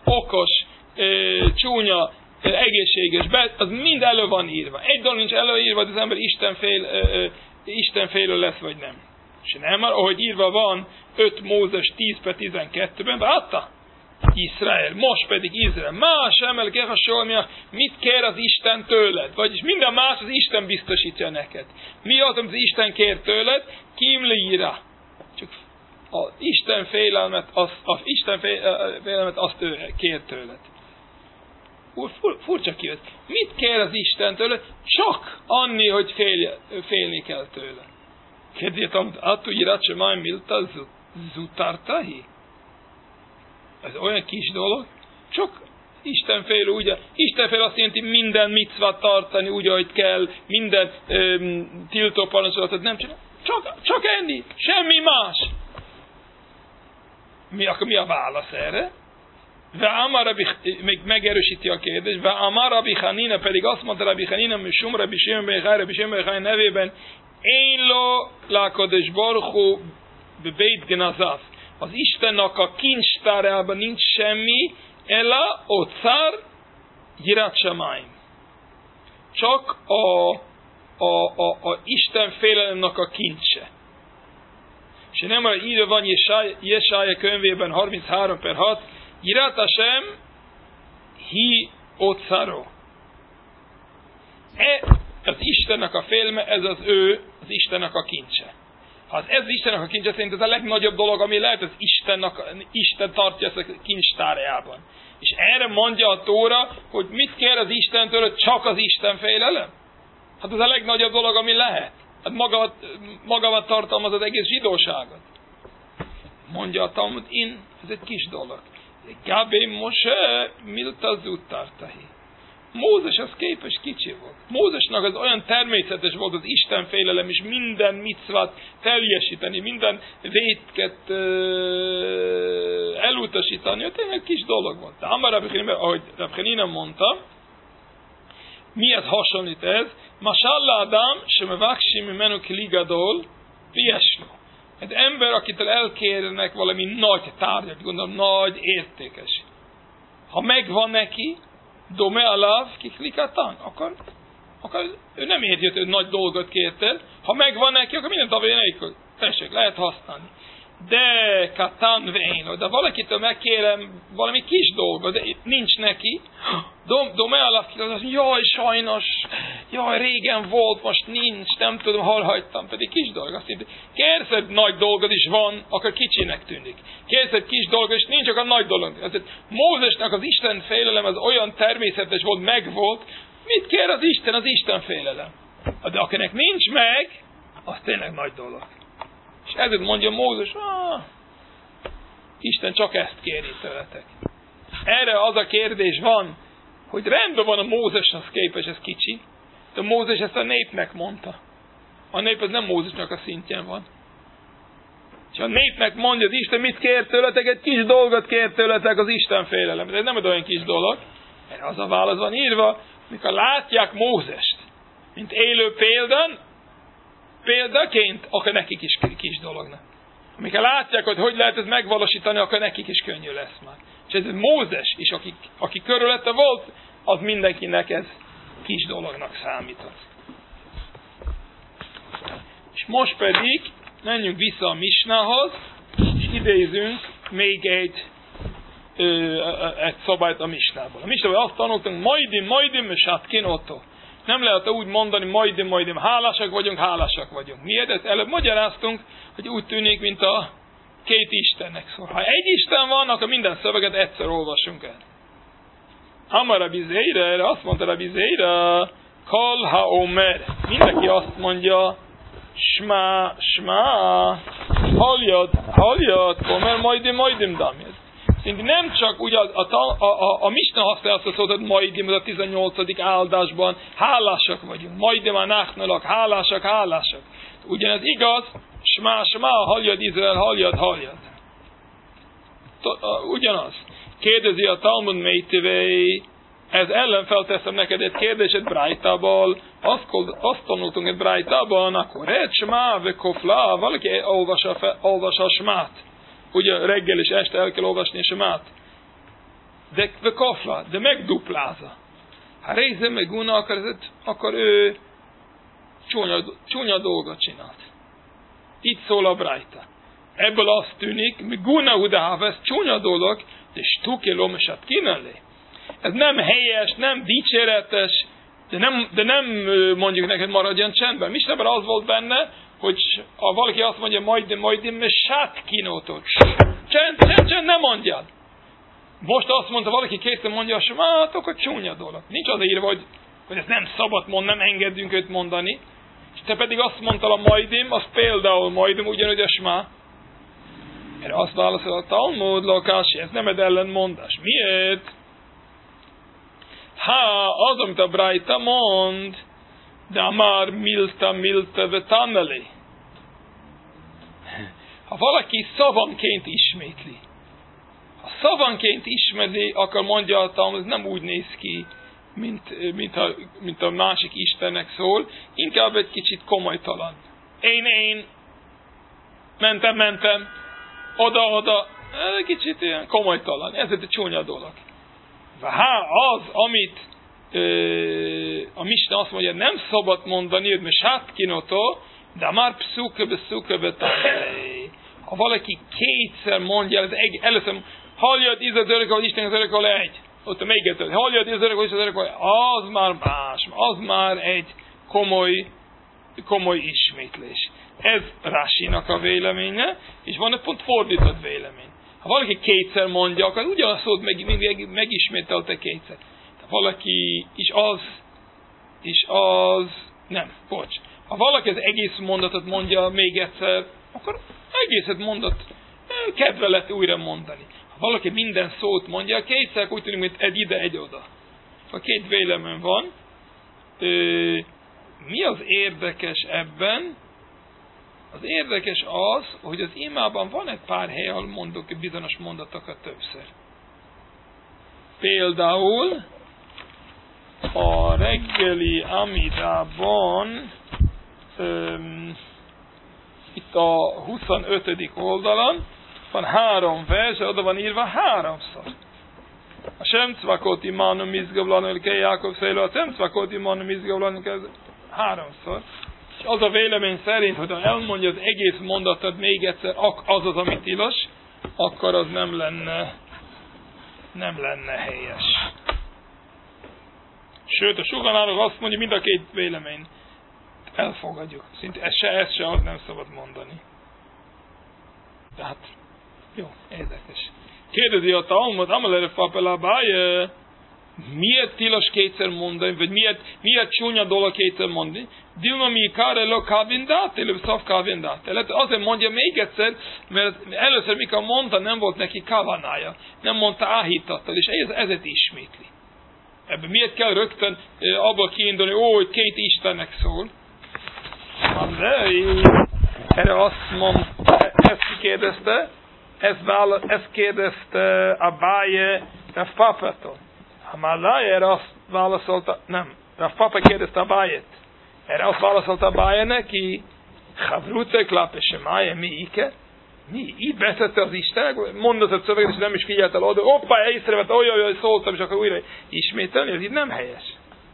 okos, csúnya, egészséges, az mind elő van írva. Egy dolog nincs előírva, hogy az ember Istenfélő lesz, vagy nem. És nem, ahogy írva van 5 Mózes 10-12-ben, látta? Izrael, most pedig Izrael. Más emelke hasonlóan, mit kér az Isten tőled? Vagyis minden más az Isten biztosítja neked. Mi az, amit az Isten kér tőled? Kimlíra. Csak az Isten félelmet, azt ő kér tőled. Furcsa kijött. Mit kér az Isten tőled? Csak annyi, hogy félni kell tőle. Kérdeztem, atu irat semaj milta zutartahi? Ez olyan kis dolog, csak Istenfélő, ugye, Istenfélő azt jelenti minden micvát tartani, úgy, ahogy kell, minden tiltó parancsolatot nem csinál. Csak enni, semmi más. Mi a válasz erre? Még megerősíti a kérdést. Ve'amar Rabbi Hanina, pedig azt mondta Rabbi Hanina, Mishum Rabbi Shimon ben Yochai nevében, Ein lo lakodesh baruch hu bebeit gnazav. Az Istennek a kincstárában nincs semmi, ela ocar yirat shamayim. Csak a Isten félelemnek a kincse. És nem arra írva van Jesája könyvében 33/6, Yirat Hashem hi ocaro. Az Istennek a félelme, ez az Istennek a kincse. Ha ez Istennek a kincse, szerint ez a legnagyobb dolog, ami lehet, az Isten tartja ezt a kincstárjában. És erre mondja a Tóra, hogy mit kér az Istentől, hogy csak az Isten félelem? Hát ez a legnagyobb dolog, ami lehet. Hát magával tartalmaz az egész zsidóságot. Mondja a Talmud, ez egy kis dolog. Gabé Moshe milta zutartahi. Mózes az képes, kicsi volt. Mózesnak az olyan természetes volt az Isten félelem, és minden micvát teljesíteni, minden vétket elutasítani, tényleg kis dolog volt. De Amar Rabbi Hanina, ahogy Rabbi Hanina mondta, miért hasonlít ez? Masalla Adam, semevakshi mimenu kli gadol, piesno. Egy ember, akitől elkérnek valami nagy tárgyat, gondolom, nagy, értékes. Ha megvan neki, dome alav kiklikatan, akkor ő nem érti, hogy nagy dolgot kértél. Ha megvan neki, akkor mindent avén tessék, lehet használni. De katan veino, de valakitől megkérem valami kis dolgot, de nincs neki. Dome alav kiklikatan, jaj, sajnos, jaj, régen volt, most nincs, nem tudom, hol hagytam, pedig kis dolog. Azt jelenti, kérsz egy nagy dolgot is van, akkor kicsinek tűnik. Kérsz egy kis dolgot is nincs, akkor nagy dolog. Azért Mózesnek az Isten félelem az olyan természetes volt, megvolt. Mit kér az Isten? Az Isten félelem. De akinek nincs meg, az tényleg nagy dolog. És ezért mondja Mózes, Isten csak ezt kéri tőletek. Erre az a kérdés van, hogy rendben van a Mózeshez képest, ez kicsi, de Mózes ezt a népnek mondta. A nép az nem Mózesnak a szintjén van. És a népnek mondja az Isten, mit kér tőletek? Egy kis dolgot kér tőletek, az Isten félelem. De ez nem egy olyan kis dolog. Erre az a válasz van írva, mikor látják Mózest, mint élő példaként, akkor nekik is kis dolognak. Amikor látják, hogy lehet ez megvalósítani, akkor nekik is könnyű lesz már. És ez Mózes is, aki körülötte volt, az mindenkinek ez kis dolognak számított. És most pedig menjünk vissza a Misnához, és idézünk még egy szabályt a Misnából. A Misnában azt tanultunk, majdim, és satkin otto. Nem lehet úgy mondani, majdim, hálásak vagyunk. Miért? Ezt előbb magyaráztunk, hogy úgy tűnik, mint a két Istennek szól. Ha egy Isten van, akkor minden szöveget egyszer olvassunk el. Amar Rabbi Zeira, erre azt mondta Rabbi Zeira, Kol ha-omer. Mindenki azt mondja, Shma, haljad, omer majdim damjed. Nem csak ugye a Misna használja azt a szót, hogy majdim, az a 18. áldásban, hálásak vagyunk. Majdim a nachnalak, hálásak. Ugyanez igaz, Shma, haljad Izrael, haljad. Ugyanaz. Kérdezi a Talmud Métivei, ez ellen felteszem neked egy kérdéset Brájtából, azt tanultunk egy Brájtában, akkor egy Shma, vekofla, valaki olvassa a Shmát. Ugye reggel és este el kell olvasni a Shmát. de kafla, de megduplázza. Ha része meg guna, akkor ő csúnya dolgot csinált. Itt szól a brájta. Ebből azt tűnik, mi guna udáha, ez csúnya dolog, de stukelom és hát kinelé. Ez nem helyes, nem dicséretes, de nem mondjuk neked maradjon csendben. Misnában az volt benne, hogy ha valaki azt mondja, majd sát kinótól. Csend, nem mondjad. Most azt mondta, valaki kétszer mondja, hát akkor csúnya dolog. Nincs az írva, hogy ez nem szabad mond, nem engedünk őt mondani. És te pedig azt mondtál a majdim, az például majdim, ugyanúgy a smá. Erre azt válaszol a Talmud, Lakási, ez nem egy ellenmondás. Miért? Az, amit a Brájta mond, de már milta vetaneli. Ha valaki szavanként ismétli, ha szavanként ismétli, akkor mondja a Talmud, ez nem úgy néz ki, mint a másik Istennek szól, inkább egy kicsit komolytalan. Én, mentem, oda, egy kicsit ilyen komolytalan. Ez egy csúnya dolog. Az, amit a Misna azt mondja, nem szabad mondani, hogy sát kinotó, de már pszuköbe ha valaki kétszer mondja, először halljad Izrael örök, hogy Isten az örök, hogy egy. Ott még egyszer, halljad Izrael örök, hogy Isten az örök, az már más, az már egy komoly ismétlés. Ez Rásinak a véleménye, és van egy pont fordított vélemény. Ha valaki kétszer mondja, akkor ugyanazt szót megismételte kétszer. Ha valaki Ha valaki az egész mondatot mondja még egyszer, akkor egészet mondat kedve lett újra mondani. Ha valaki minden szót mondja, kétszer úgy tűnik, mint egy ide, egy oda. Ha két vélemény van, mi az érdekes ebben? Az érdekes az, hogy az imában van egy pár hely, ahol mondok bizonyos mondatokat többször. Például a reggeli Amidában itt a 25. oldalon van 3 vers, oda van írva 3-szor. A sem cvakot imánu mizgavlanu ke Jákob szélő, a sem cvakot imánu mizgavlanu ke 3-szor. És az a vélemény szerint, hogy ha elmondja az egész mondatot még egyszer, az, ami tilos, akkor az nem lenne helyes. Sőt, a Suganárok azt mondja, mind a két vélemény elfogadjuk. Szinte ezt se az nem szabad mondani. Tehát, jó, érdekes. Kérdezi a Talmud, amalere papelabáje, miért tilos kétszer mondani, vagy miért csúnya dolog kétszer mondani? Dilma mi kárelok kávindát, előbb szav kávindát. Azért mondja még egyszer, mert először mikor mondta, nem volt neki kavanája. Nem mondta áhítattal, és ezért ismétli. Ebben miért kell rögtön abból kiindulni, hogy két Istennek szól? De erre azt mondta, ezt kérdezte, ezt kérdezte Abáje Rav Papától. Amálája erre azt válaszolta, nem, Rav Papa kérdezte Abájet. Erre azt válaszolta Abáje neki, Chavrutek lápesemáje, mi ike? Mi? Így beszette az Istenek? Mondatott szöveget, és nem is figyelt el oda. Hoppá, észrevette, olyan, szóltam, és akkor újra ismételni, ez így nem helyes.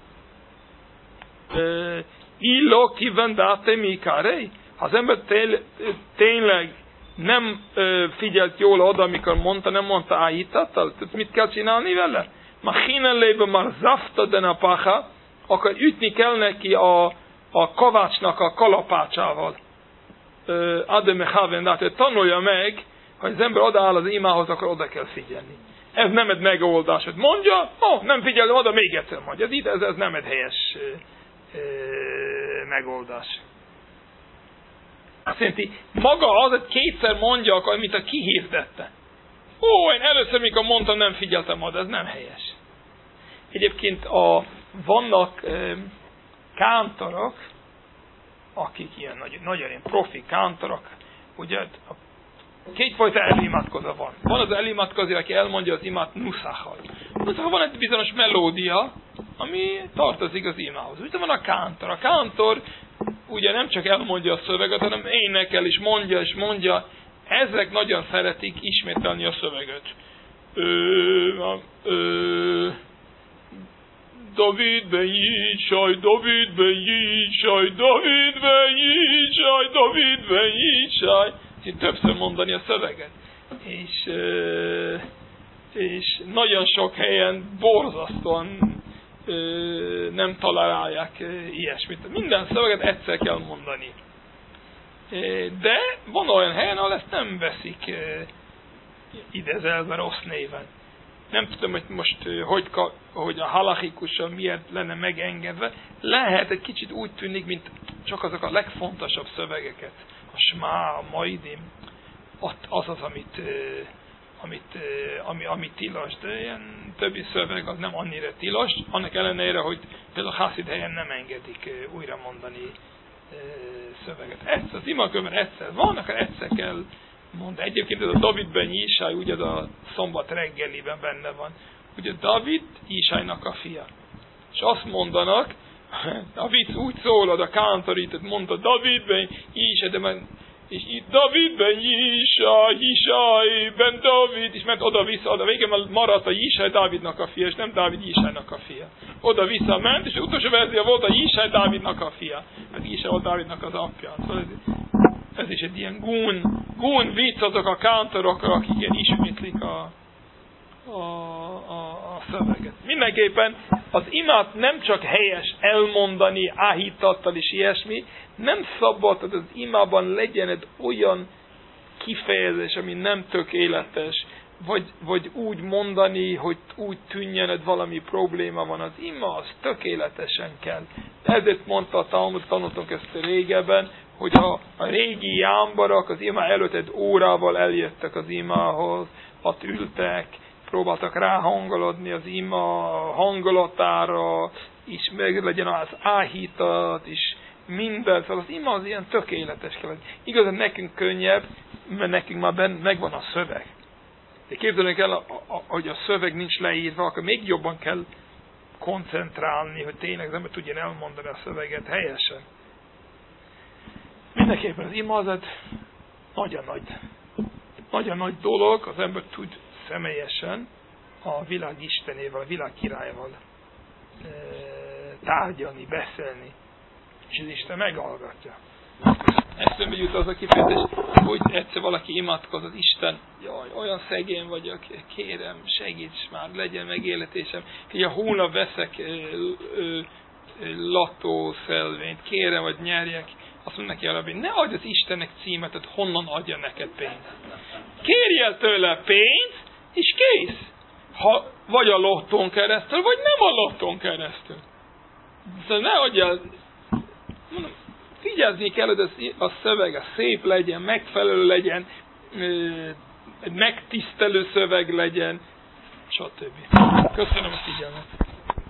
Illó kivendáte mi kárei? Ha az ember tényleg nem figyelt jól oda, amikor mondta, nem mondta áhítattal, mit kell csinálni vele? Ma hínellébe már zafta den a pacha, akkor ütni kell neki a kavácsnak a kalapácsával. Ademechavendát, tanulja meg, hogy az ember odaáll az imához, akkor oda kell figyelni. Ez nem egy megoldás, hogy mondja, nem figyelj oda, még egyszer mondja. Ez nem egy helyes megoldás. Azt jelenti, maga az, hogy kétszer mondja, akkor mint a kihirdette. Én először, mikor mondtam, nem figyeltem oda, ez nem helyes. Egyébként vannak kántorok, akik ilyen nagyon ilyen profi kántorok, ugye kétfajta elimatkozó van. Van az elimatkozó, aki elmondja az imát nuszachal. Nuszachal van egy bizonyos melódia, ami tartozik az imához. Ugye van a kántor. A kántor ugye nem csak elmondja a szöveget, hanem énekel is mondja. Ezek nagyon szeretik ismételni a szöveget. David ben Yishai, David ben Yishai, David ben Yishai, David ben Yishai. Itt többször mondani a szöveget. És nagyon sok helyen borzasztóan nem tolerálják ilyesmit. Minden szöveget egyszer kell mondani. De van olyan helyen, ahol ezt nem veszik idézelve rossz néven. Nem tudom, hogy most hogy a halachikusan miért lenne megengedve. Lehet, egy kicsit úgy tűnik, mint csak azok a legfontosabb szövegeket. A Smá, a Maidim, ott az, ami tilos, de ilyen többi szöveg az nem annyira tilos, annak ellenére, hogy például Hasid helyen nem engedik újra mondani szöveget. Egyszer, az imakőben egyszer van, akkor egyszer kell mondani. Egyébként ez a David ben Yishai, ugye ez a szombat reggeliben benne van. Ugye David Yishainak a fia. És azt mondanak, a vicc úgy szólod, a kántorített mondta David ben Yishai, de és itt David ben Yishai ben David, és ment oda-vissza, végén maradt a Yishai Dávidnak a fia, és nem Dávid Yishainak a fia. Oda-vissza ment, és az utolsó verzió volt a Yishai Dávidnak a fia. Hát Yishai volt Dávidnak az apja. Szóval ez is egy ilyen gún vicc azok a kántorok, akik ilyen ismétlik a szöveget. Mindenképpen az imát nem csak helyes elmondani, áhítattal és ilyesmi, nem szabad, hogy az imában legyen egy olyan kifejezés, ami nem tökéletes, vagy úgy mondani, hogy úgy tűnjön, hogy valami probléma van. Az ima az tökéletesen kell. Ezért mondta a Talmud, tanultunk ezt régebben, hogy a régi jámbarak az ima előtt egy órával eljöttek az imához, ott ültek, próbáltak ráhangolodni az ima hangolatára, és meg legyen az áhítat, és minden, szóval az ima az ilyen tökéletes kell. Igazán nekünk könnyebb, mert nekünk már megvan a szöveg. De képzeljük el, hogy a szöveg nincs leírva, akkor még jobban kell koncentrálni, hogy tényleg az ember tudjon elmondani a szöveget helyesen. Mindenképpen az ima az egy nagyon nagy dolog, az ember tud személyesen a világ istenével, a világ királyával tárgyalni, beszélni, és az Isten meghallgatja. Eszembe jut az a kifejezés, hogy egyszer valaki imádkozott, Isten, jaj, olyan szegény vagyok, kérem, segíts már, legyen megéletésem, hogy a hónap veszek lattószelvényt, kérem, hogy nyerjek. Azt mondja neki a rabbi, ne adj az Istennek címet, hogy honnan adja neked pénzt. Kérjél tőle pénzt, és kész. Ha vagy a lottón keresztül, vagy nem a lottón keresztül. De ne adjál. Figyelni kell, hogy a szöveg a szép legyen, megfelelő legyen, megtisztelő szöveg legyen, stb. Köszönöm a figyelmet.